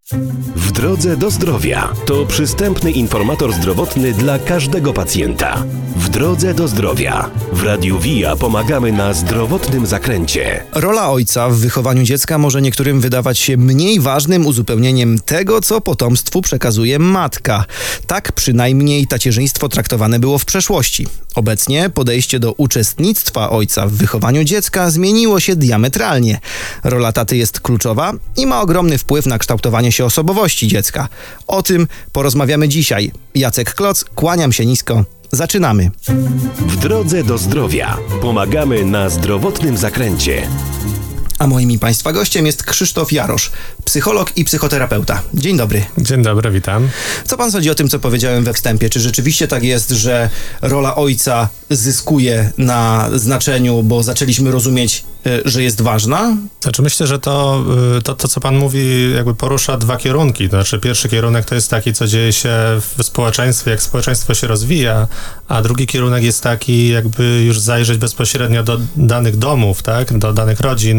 W drodze do zdrowia to przystępny informator zdrowotny dla każdego pacjenta. W drodze do zdrowia w Radiu VIA pomagamy na zdrowotnym zakręcie. Rola ojca w wychowaniu dziecka może niektórym wydawać się mniej ważnym uzupełnieniem tego, co potomstwu przekazuje matka. Tak przynajmniej tacierzyństwo traktowane było w przeszłości. Obecnie podejście do uczestnictwa ojca w wychowaniu dziecka zmieniło się diametralnie. Rola taty jest kluczowa i ma ogromny wpływ na kształtowanie się osobowości dziecka. O tym porozmawiamy dzisiaj. Jacek Kloc, kłaniam się nisko. Zaczynamy. W drodze do zdrowia pomagamy na zdrowotnym zakręcie. A moim i Państwa gościem jest Krzysztof Jarosz, psycholog i psychoterapeuta. Dzień dobry. Dzień dobry, witam. Co pan sądzi o tym, co powiedziałem we wstępie? Czy rzeczywiście tak jest, że rola ojca zyskuje na znaczeniu, bo zaczęliśmy rozumieć, że jest ważna? Znaczy myślę, że to, co pan mówi, jakby porusza dwa kierunki. To znaczy pierwszy kierunek to jest taki, co dzieje się w społeczeństwie, jak społeczeństwo się rozwija, a drugi kierunek jest taki, jakby już zajrzeć bezpośrednio do danych domów, tak, do danych rodzin,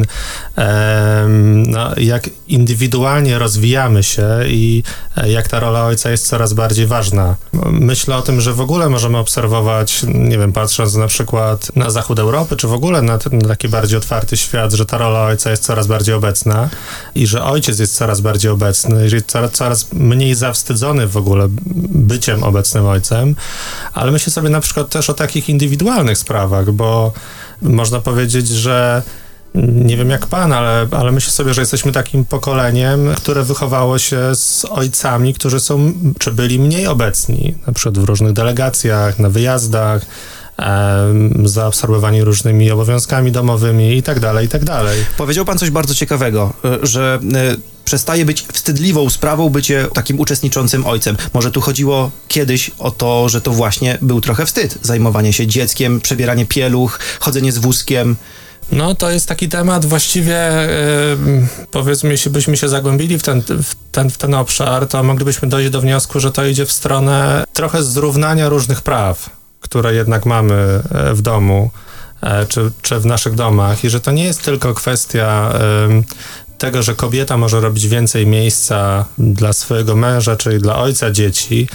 jak indywidualnie rozwijamy się i jak ta rola ojca jest coraz bardziej ważna. Myślę o tym, że w ogóle możemy obserwować, nie wiem, patrząc na przykład na zachód Europy, czy w ogóle na taki bardziej otwarty świat, że ta rola ojca jest coraz bardziej obecna i że ojciec jest coraz bardziej obecny, że coraz mniej zawstydzony w ogóle byciem obecnym ojcem, ale myślę sobie na przykład też o takich indywidualnych sprawach, bo można powiedzieć, że nie wiem jak pan, ale myślę sobie, że jesteśmy takim pokoleniem, które wychowało się z ojcami, którzy są, czy byli mniej obecni, na przykład w różnych delegacjach, na wyjazdach, zaabsorbowani różnymi obowiązkami domowymi i tak dalej, i tak dalej. Powiedział pan coś bardzo ciekawego, że przestaje być wstydliwą sprawą bycie takim uczestniczącym ojcem. Może tu chodziło kiedyś o to, że to właśnie był trochę wstyd. Zajmowanie się dzieckiem, przebieranie pieluch, chodzenie z wózkiem. No to jest taki temat właściwie, powiedzmy, jeśli byśmy się zagłębili w ten obszar, to moglibyśmy dojść do wniosku, że to idzie w stronę trochę zrównania różnych praw, które jednak mamy w domu, czy w naszych domach i że to nie jest tylko kwestia tego, że kobieta może robić więcej miejsca dla swojego męża, czyli dla ojca dzieci,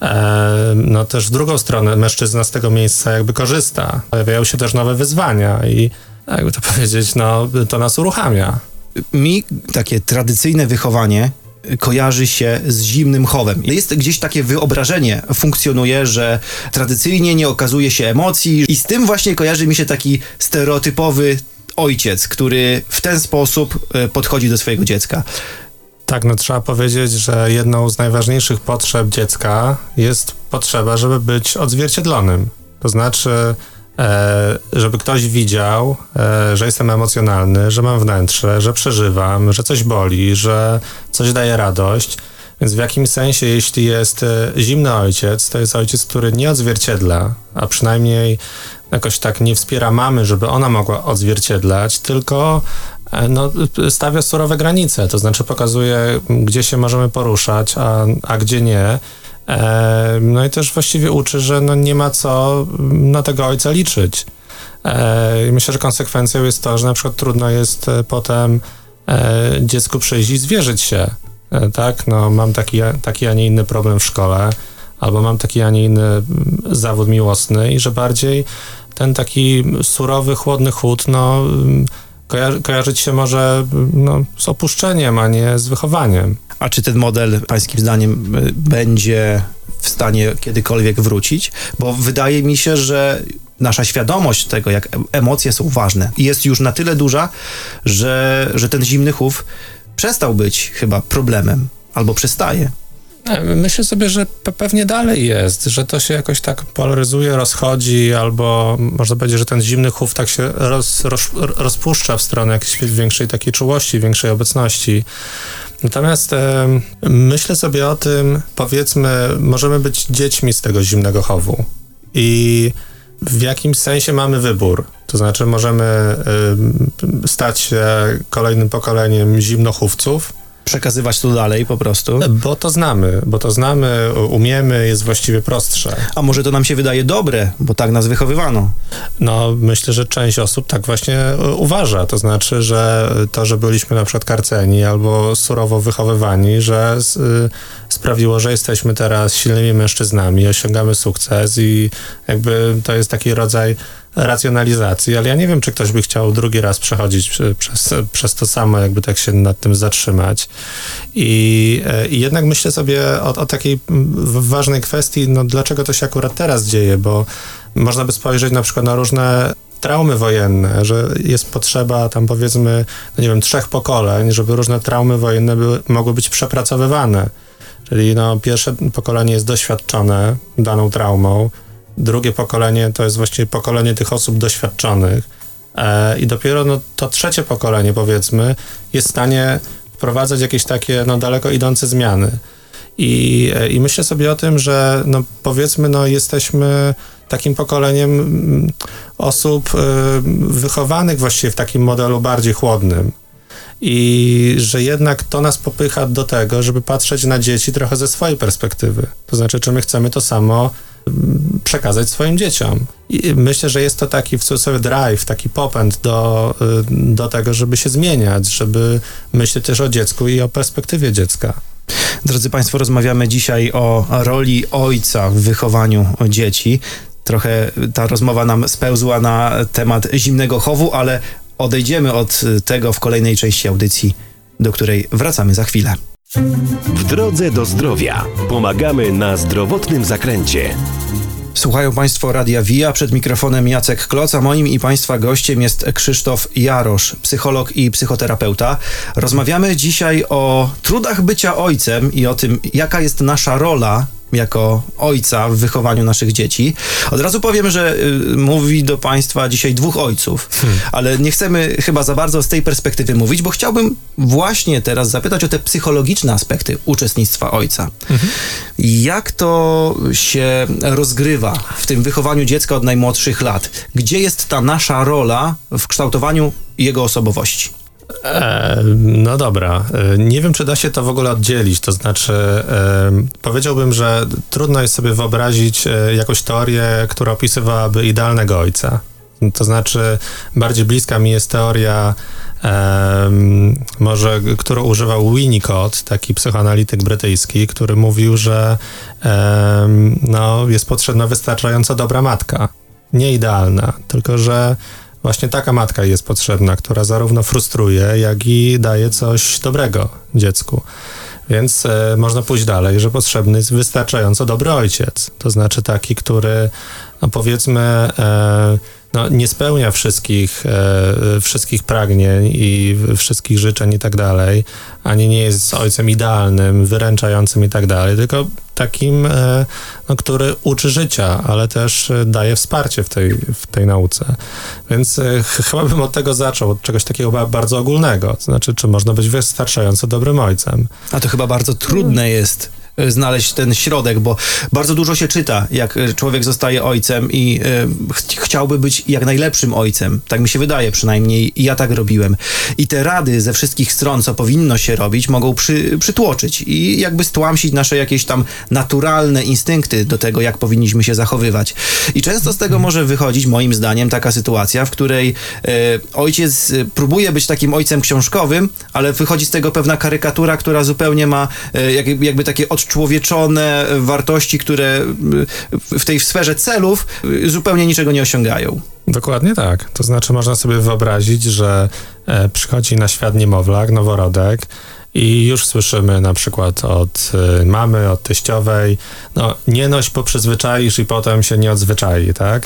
no też w drugą stronę mężczyzna z tego miejsca jakby korzysta. Pojawiają się też nowe wyzwania i jakby to powiedzieć, no to nas uruchamia. Mi takie tradycyjne wychowanie kojarzy się z zimnym chowem. Jest gdzieś takie wyobrażenie, funkcjonuje, że tradycyjnie nie okazuje się emocji i z tym właśnie kojarzy mi się taki stereotypowy ojciec, który w ten sposób podchodzi do swojego dziecka. Tak, no trzeba powiedzieć, że jedną z najważniejszych potrzeb dziecka jest potrzeba, żeby być odzwierciedlonym. To znaczy, żeby ktoś widział, że jestem emocjonalny, że mam wnętrze, że przeżywam, że coś boli, że coś daje radość. Więc w jakimś sensie, jeśli jest zimny ojciec, to jest ojciec, który nie odzwierciedla, a przynajmniej jakoś tak nie wspiera mamy, żeby ona mogła odzwierciedlać, tylko stawia surowe granice, to znaczy pokazuje, gdzie się możemy poruszać, a gdzie nie. No i też właściwie uczy, że nie ma co na tego ojca liczyć. Myślę, że konsekwencją jest to, że na przykład trudno jest potem dziecku przyjść i zwierzyć się. Tak, no mam taki, a nie inny problem w szkole, albo mam taki, a nie inny zawód miłosny i że bardziej ten taki surowy, chłodny chłód, kojarzyć się może z opuszczeniem, a nie z wychowaniem. A czy ten model, pańskim zdaniem, będzie w stanie kiedykolwiek wrócić? Bo wydaje mi się, że nasza świadomość tego, jak emocje są ważne, jest już na tyle duża, że ten zimny chów przestał być chyba problemem, albo przestaje. Myślę sobie, że pewnie dalej jest, że to się jakoś tak polaryzuje, rozchodzi, albo można powiedzieć, że ten zimny chów tak się rozpuszcza w stronę jakiejś większej takiej czułości, większej obecności. Natomiast myślę sobie o tym, powiedzmy, możemy być dziećmi z tego zimnego chowu i w jakimś sensie mamy wybór. To znaczy możemy stać się kolejnym pokoleniem zimnochówców, przekazywać to dalej po prostu. Bo to znamy, umiemy, jest właściwie prostsze. A może to nam się wydaje dobre, bo tak nas wychowywano. No, myślę, że część osób tak właśnie uważa. To znaczy, że to, że byliśmy na przykład karceni albo surowo wychowywani, że sprawiło, że jesteśmy teraz silnymi mężczyznami, osiągamy sukces i jakby to jest taki rodzaj racjonalizacji, ale ja nie wiem, czy ktoś by chciał drugi raz przechodzić przez to samo, jakby tak się nad tym zatrzymać. I jednak myślę sobie o takiej ważnej kwestii, no dlaczego to się akurat teraz dzieje, bo można by spojrzeć na przykład na różne traumy wojenne, że jest potrzeba tam powiedzmy, no nie wiem, 3 pokoleń, żeby różne traumy wojenne mogły być przepracowywane. Czyli no, pierwsze pokolenie jest doświadczone daną traumą, drugie pokolenie to jest właściwie pokolenie tych osób doświadczonych i dopiero no, to 3 pokolenie, powiedzmy, jest w stanie wprowadzać jakieś takie no, daleko idące zmiany. I myślę sobie o tym, że no, powiedzmy, no, jesteśmy takim pokoleniem osób wychowanych właściwie w takim modelu bardziej chłodnym. I że jednak to nas popycha do tego, żeby patrzeć na dzieci trochę ze swojej perspektywy. To znaczy, czy my chcemy to samo przekazać swoim dzieciom. I myślę, że jest to taki w cudzysłowie drive, taki popęd do tego, żeby się zmieniać, żeby myśleć też o dziecku i o perspektywie dziecka. Drodzy Państwo, rozmawiamy dzisiaj o roli ojca w wychowaniu dzieci. Trochę ta rozmowa nam spełzła na temat zimnego chowu, ale odejdziemy od tego w kolejnej części audycji, do której wracamy za chwilę. W drodze do zdrowia pomagamy na zdrowotnym zakręcie. Słuchają Państwo Radia VIA, przed mikrofonem Jacek Kloc, a moim i Państwa gościem jest Krzysztof Jarosz, psycholog i psychoterapeuta. Rozmawiamy dzisiaj o trudach bycia ojcem i o tym, jaka jest nasza rola jako ojca w wychowaniu naszych dzieci. Od razu powiem, że mówi do Państwa dzisiaj 2 ojców, ale nie chcemy chyba za bardzo z tej perspektywy mówić, bo chciałbym właśnie teraz zapytać o te psychologiczne aspekty uczestnictwa ojca. Jak to się rozgrywa w tym wychowaniu dziecka od najmłodszych lat? Gdzie jest ta nasza rola w kształtowaniu jego osobowości? No dobra, nie wiem, czy da się to w ogóle oddzielić, to znaczy powiedziałbym, że trudno jest sobie wyobrazić jakąś teorię, która opisywałaby idealnego ojca. To znaczy bardziej bliska mi jest teoria może, którą używał Winnicott, taki psychoanalityk brytyjski, który mówił, że no, jest potrzebna wystarczająco dobra matka. Nie idealna, tylko że właśnie taka matka jest potrzebna, która zarówno frustruje, jak i daje coś dobrego dziecku. Więc można pójść dalej, że potrzebny jest wystarczająco dobry ojciec. To znaczy taki, który, no powiedzmy, no nie spełnia wszystkich pragnień i wszystkich życzeń i tak dalej, ani nie jest ojcem idealnym, wyręczającym i tak dalej, tylko takim, no, który uczy życia, ale też daje wsparcie w tej nauce. Więc chyba bym od tego zaczął, od czegoś takiego bardzo ogólnego. To znaczy, czy można być wystarczająco dobrym ojcem. A to chyba bardzo trudne jest znaleźć ten środek, bo bardzo dużo się czyta, jak człowiek zostaje ojcem i chciałby być jak najlepszym ojcem. Tak mi się wydaje przynajmniej i ja tak robiłem. I te rady ze wszystkich stron, co powinno się robić, mogą przytłoczyć i jakby stłamsić nasze jakieś tam naturalne instynkty do tego, jak powinniśmy się zachowywać. I często z tego może wychodzić, moim zdaniem, taka sytuacja, w której ojciec próbuje być takim ojcem książkowym, ale wychodzi z tego pewna karykatura, która zupełnie ma jakby takie odczłowieczone wartości, które w tej sferze celów zupełnie niczego nie osiągają. Dokładnie tak. To znaczy można sobie wyobrazić, że przychodzi na świat niemowlak, noworodek i już słyszymy na przykład od mamy, od teściowej, no nie noś, bo przyzwyczaisz i potem się nie odzwyczai, tak?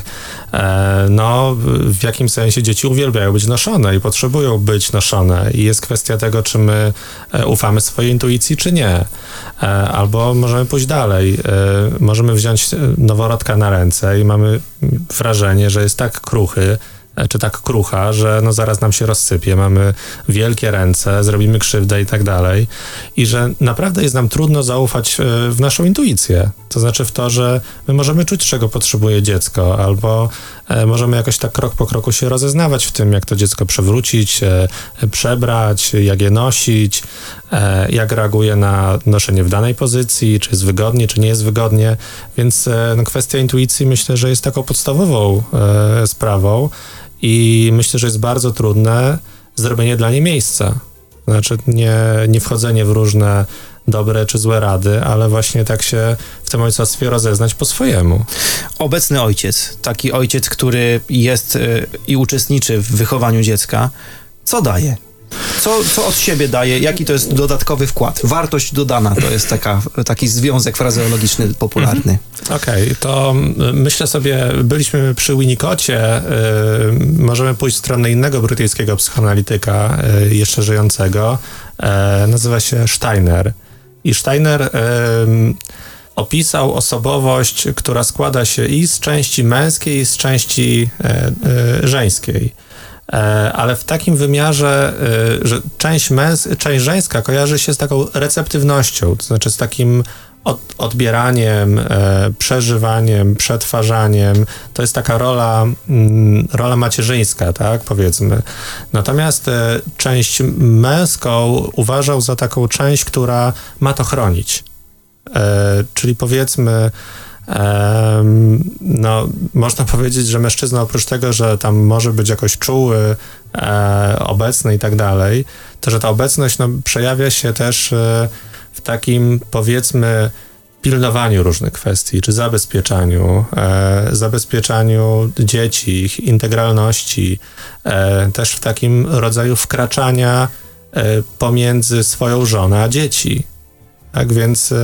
No w jakim sensie dzieci uwielbiają być noszone i potrzebują być noszone i jest kwestia tego, czy my ufamy swojej intuicji, czy nie. Albo możemy pójść dalej. Możemy wziąć noworodka na ręce i mamy wrażenie, że jest tak kruchy, czy tak krucha, że no zaraz nam się rozsypie, mamy wielkie ręce, zrobimy krzywdę i tak dalej. I że naprawdę jest nam trudno zaufać w naszą intuicję. To znaczy w to, że my możemy czuć, czego potrzebuje dziecko, albo możemy jakoś tak krok po kroku się rozeznawać w tym, jak to dziecko przewrócić, przebrać, jak je nosić. jak reaguje na noszenie w danej pozycji, czy jest wygodnie, czy nie jest wygodnie, więc kwestia intuicji myślę, że jest taką podstawową sprawą i myślę, że jest bardzo trudne zrobienie dla niej miejsca. Znaczy nie wchodzenie w różne dobre czy złe rady, ale właśnie tak się w tym ojcostwie rozeznać po swojemu. Obecny ojciec, taki ojciec, który jest i uczestniczy w wychowaniu dziecka, co daje? Co od siebie daje? Jaki to jest dodatkowy wkład? Wartość dodana to jest taki związek frazeologiczny popularny. Okej, to myślę sobie, byliśmy przy Winnicotcie, możemy pójść w stronę innego brytyjskiego psychoanalityka, jeszcze żyjącego, nazywa się Steiner. I Steiner opisał osobowość, która składa się i z części męskiej, i z części żeńskiej. Ale w takim wymiarze, że część żeńska kojarzy się z taką receptywnością, to znaczy z takim odbieraniem, przeżywaniem, przetwarzaniem. To jest taka rola macierzyńska, tak, powiedzmy. Natomiast część męską uważał za taką część, która ma to chronić. Czyli powiedzmy, można powiedzieć, że mężczyzna oprócz tego, że tam może być jakoś czuły, obecny i tak dalej, to że ta obecność przejawia się też w takim, powiedzmy, pilnowaniu różnych kwestii, czy zabezpieczaniu dzieci, ich integralności, też w takim rodzaju wkraczania pomiędzy swoją żonę a dzieci. Tak więc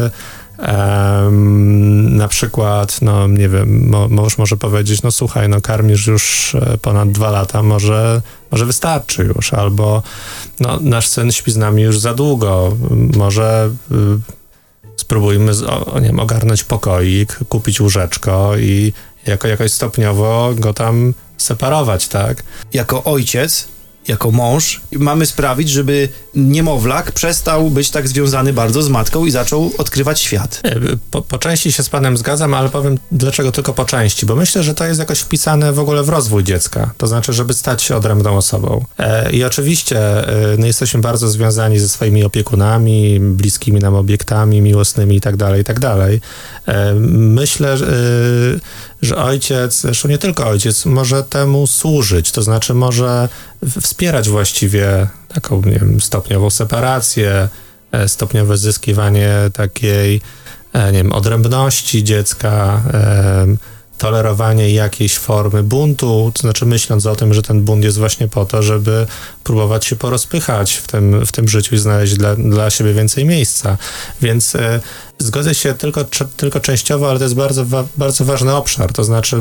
na przykład, nie wiem, mąż może powiedzieć, słuchaj, karmisz już ponad 2 lata, może wystarczy już, albo nasz syn śpi z nami już za długo, może spróbujmy ogarnąć pokoik, kupić łóżeczko i jakoś stopniowo go tam separować, tak? Jako ojciec, jako mąż mamy sprawić, żeby niemowlak przestał być tak związany bardzo z matką i zaczął odkrywać świat. Po części się z panem zgadzam, ale powiem dlaczego tylko po części, bo myślę, że to jest jakoś wpisane w ogóle w rozwój dziecka, to znaczy, żeby stać się odrębną osobą. I oczywiście jesteśmy bardzo związani ze swoimi opiekunami, bliskimi nam obiektami miłosnymi i tak dalej. Myślę, że ojciec, zresztą nie tylko ojciec, może temu służyć, to znaczy może wspierać właściwie taką, stopniową separację, stopniowe zyskiwanie takiej, odrębności dziecka, tolerowanie jakiejś formy buntu, to znaczy myśląc o tym, że ten bunt jest właśnie po to, żeby próbować się porozpychać w tym życiu i znaleźć dla siebie więcej miejsca. Więc zgodzę się tylko częściowo, ale to jest bardzo, bardzo ważny obszar. To znaczy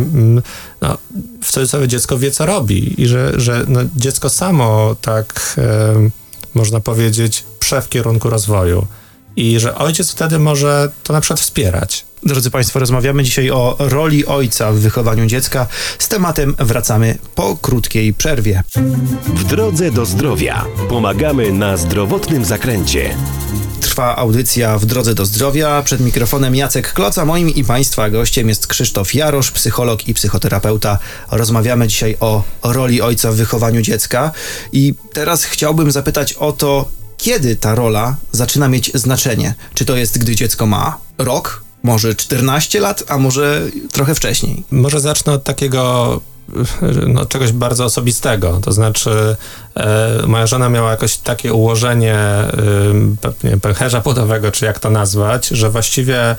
w cudzysłowie dziecko wie, co robi i że dziecko samo tak można powiedzieć prze w kierunku rozwoju i że ojciec wtedy może to na przykład wspierać. Drodzy Państwo, rozmawiamy dzisiaj o roli ojca w wychowaniu dziecka. Z tematem wracamy po krótkiej przerwie. W drodze do zdrowia pomagamy na zdrowotnym zakręcie. Trwa audycja W drodze do zdrowia. Przed mikrofonem Jacek Kloc, a moim i Państwa gościem jest Krzysztof Jarosz, psycholog i psychoterapeuta. Rozmawiamy dzisiaj o roli ojca w wychowaniu dziecka. I teraz chciałbym zapytać o to, kiedy ta rola zaczyna mieć znaczenie. Czy to jest, gdy dziecko ma rok, może 14 lat, a może trochę wcześniej? Może zacznę od takiego czegoś bardzo osobistego. To znaczy moja żona miała jakoś takie ułożenie pęcherza płodowego, czy jak to nazwać, że właściwie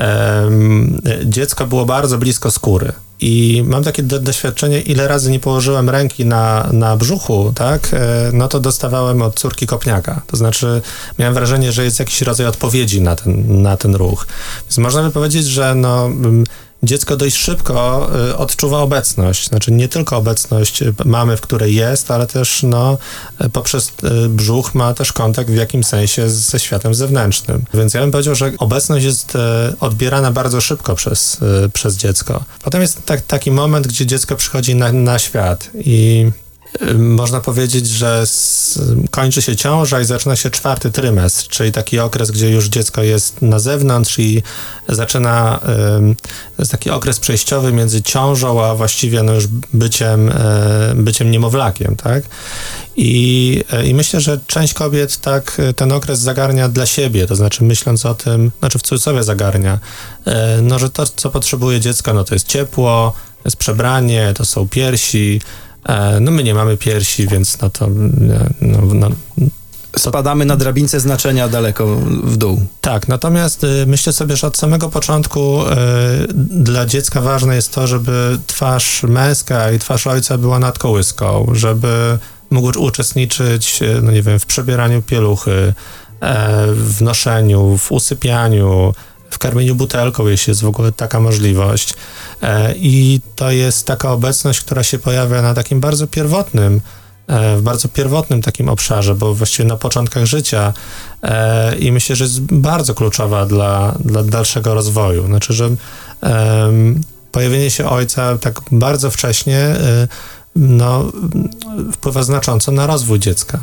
dziecko było bardzo blisko skóry. I mam takie doświadczenie, ile razy nie położyłem ręki na brzuchu, tak, to dostawałem od córki kopniaka. To znaczy miałem wrażenie, że jest jakiś rodzaj odpowiedzi na ten ruch. Więc można by powiedzieć, że dziecko dość szybko odczuwa obecność. Znaczy nie tylko obecność mamy, w której jest, ale też poprzez brzuch ma też kontakt w jakimś sensie ze światem zewnętrznym. Więc ja bym powiedział, że obecność jest odbierana bardzo szybko przez dziecko. Potem jest taki moment, gdzie dziecko przychodzi na świat i można powiedzieć, że kończy się ciąża i zaczyna się 4. trymestr, czyli taki okres, gdzie już dziecko jest na zewnątrz i zaczyna, to jest taki okres przejściowy między ciążą, a właściwie no już byciem niemowlakiem, tak? I myślę, że część kobiet tak ten okres zagarnia dla siebie, to znaczy myśląc o tym, znaczy w cudzysłowie zagarnia, no że to, co potrzebuje dziecko, no to jest ciepło, to jest przebranie, to są piersi. No my nie mamy piersi, więc no to... Spadamy na drabince znaczenia daleko w dół. Tak, natomiast myślę sobie, że od samego początku dla dziecka ważne jest to, żeby twarz męska i twarz ojca była nad kołyską, żeby mógł uczestniczyć, no nie wiem, w przebieraniu pieluchy, w noszeniu, w usypianiu, w karmieniu butelką, jeśli jest w ogóle taka możliwość. I to jest taka obecność, która się pojawia na takim w bardzo pierwotnym takim obszarze, bo właściwie na początkach życia i myślę, że jest bardzo kluczowa dla dalszego rozwoju. Znaczy, że pojawienie się ojca tak bardzo wcześnie wpływa znacząco na rozwój dziecka.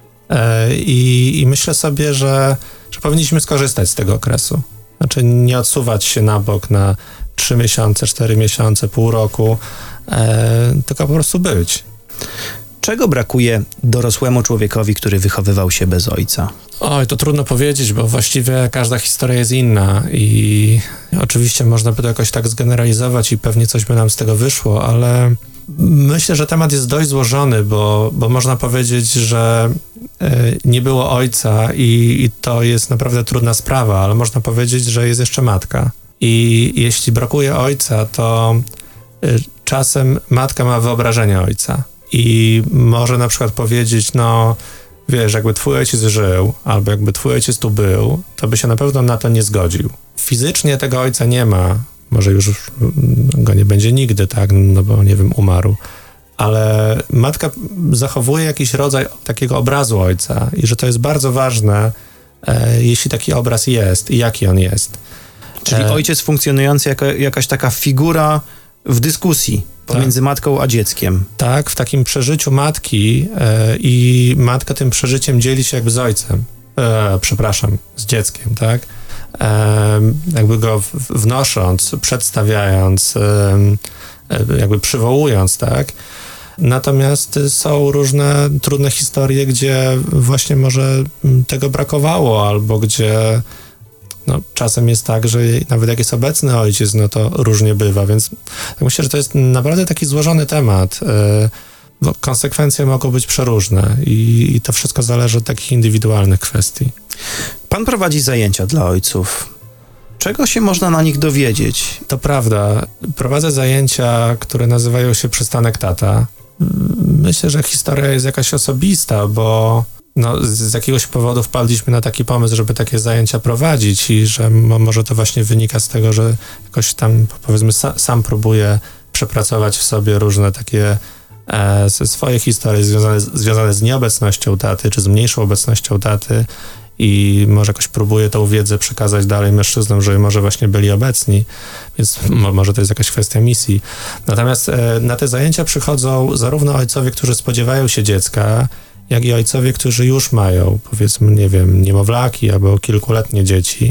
I myślę sobie, że powinniśmy skorzystać z tego okresu. Znaczy nie odsuwać się na bok na 3 miesiące, 4 miesiące, pół roku, tylko po prostu być. Czego brakuje dorosłemu człowiekowi, który wychowywał się bez ojca? Oj, to trudno powiedzieć, bo właściwie każda historia jest inna i oczywiście można by to jakoś tak zgeneralizować i pewnie coś by nam z tego wyszło, ale myślę, że temat jest dość złożony, bo można powiedzieć, że nie było ojca i to jest naprawdę trudna sprawa, ale można powiedzieć, że jest jeszcze matka. I jeśli brakuje ojca, to czasem matka ma wyobrażenie ojca i może na przykład powiedzieć, no wiesz, jakby twój ojciec żył, albo jakby twój ojciec tu był, to by się na pewno na to nie zgodził. Fizycznie tego ojca nie ma, może już go nie będzie nigdy, tak, no bo nie wiem, umarł. Ale matka zachowuje jakiś rodzaj takiego obrazu ojca i że to jest bardzo ważne, jeśli taki obraz jest i jaki on jest. Czyli ojciec funkcjonujący jako jakaś taka figura w dyskusji pomiędzy matką a dzieckiem. Tak, w takim przeżyciu matki i matka tym przeżyciem dzieli się jakby z ojcem. Z dzieckiem, tak? Jakby go wnosząc, przedstawiając, jakby przywołując, tak? Natomiast są różne trudne historie, gdzie właśnie może tego brakowało, albo gdzie czasem jest tak, że nawet jak jest obecny ojciec, no to różnie bywa, więc myślę, że to jest naprawdę taki złożony temat, bo konsekwencje mogą być przeróżne i to wszystko zależy od takich indywidualnych kwestii. Pan prowadzi zajęcia dla ojców. Czego się można na nich dowiedzieć? To prawda. Prowadzę zajęcia, które nazywają się Przystanek Tata. Myślę, że historia jest jakaś osobista, bo z jakiegoś powodu wpadliśmy na taki pomysł, żeby takie zajęcia prowadzić i że może to właśnie wynika z tego, że jakoś tam, powiedzmy, sam próbuję przepracować w sobie różne takie swoje historie związane z nieobecnością taty, czy z mniejszą obecnością taty i może jakoś próbuję tą wiedzę przekazać dalej mężczyznom, żeby może właśnie byli obecni, więc może to jest jakaś kwestia misji. Natomiast na te zajęcia przychodzą zarówno ojcowie, którzy spodziewają się dziecka, jak i ojcowie, którzy już mają, powiedzmy, nie wiem, niemowlaki albo kilkuletnie dzieci.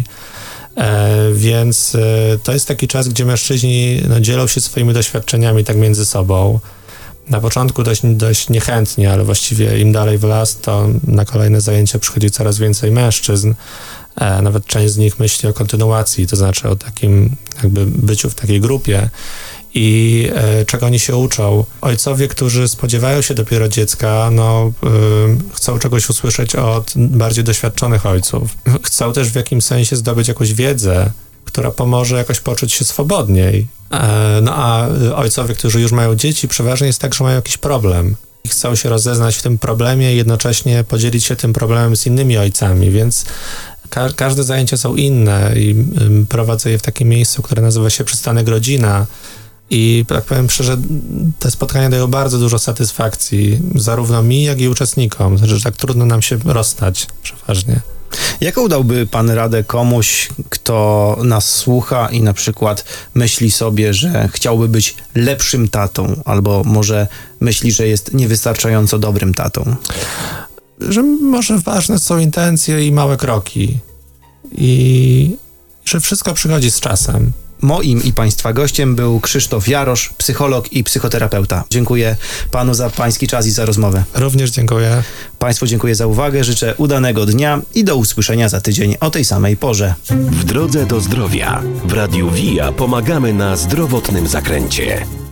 Więc to jest taki czas, gdzie mężczyźni dzielą się swoimi doświadczeniami tak między sobą. Na początku dość niechętnie, ale właściwie im dalej w las, to na kolejne zajęcia przychodzi coraz więcej mężczyzn. Nawet część z nich myśli o kontynuacji, to znaczy o takim jakby byciu w takiej grupie. I czego oni się uczą? Ojcowie, którzy spodziewają się dopiero dziecka, chcą czegoś usłyszeć od bardziej doświadczonych ojców. Chcą też w jakimś sensie zdobyć jakąś wiedzę, która pomoże jakoś poczuć się swobodniej. A ojcowie, którzy już mają dzieci, przeważnie jest tak, że mają jakiś problem. I chcą się rozeznać w tym problemie i jednocześnie podzielić się tym problemem z innymi ojcami, więc każde zajęcia są inne i prowadzę je w takim miejscu, które nazywa się Przystanek Rodzina. I tak powiem szczerze, te spotkania dają bardzo dużo satysfakcji, zarówno mi, jak i uczestnikom. Znaczy, że tak trudno nam się rozstać przeważnie. Jaką dałby pan radę komuś, kto nas słucha i na przykład myśli sobie, że chciałby być lepszym tatą, albo może myśli, że jest niewystarczająco dobrym tatą? Że może ważne są intencje i małe kroki. I że wszystko przychodzi z czasem. Moim i państwa gościem był Krzysztof Jarosz, psycholog i psychoterapeuta. Dziękuję panu za pański czas i za rozmowę. Również dziękuję. Państwu dziękuję za uwagę, życzę udanego dnia i do usłyszenia za tydzień o tej samej porze. W drodze do zdrowia w Radiu WIA pomagamy na zdrowotnym zakręcie.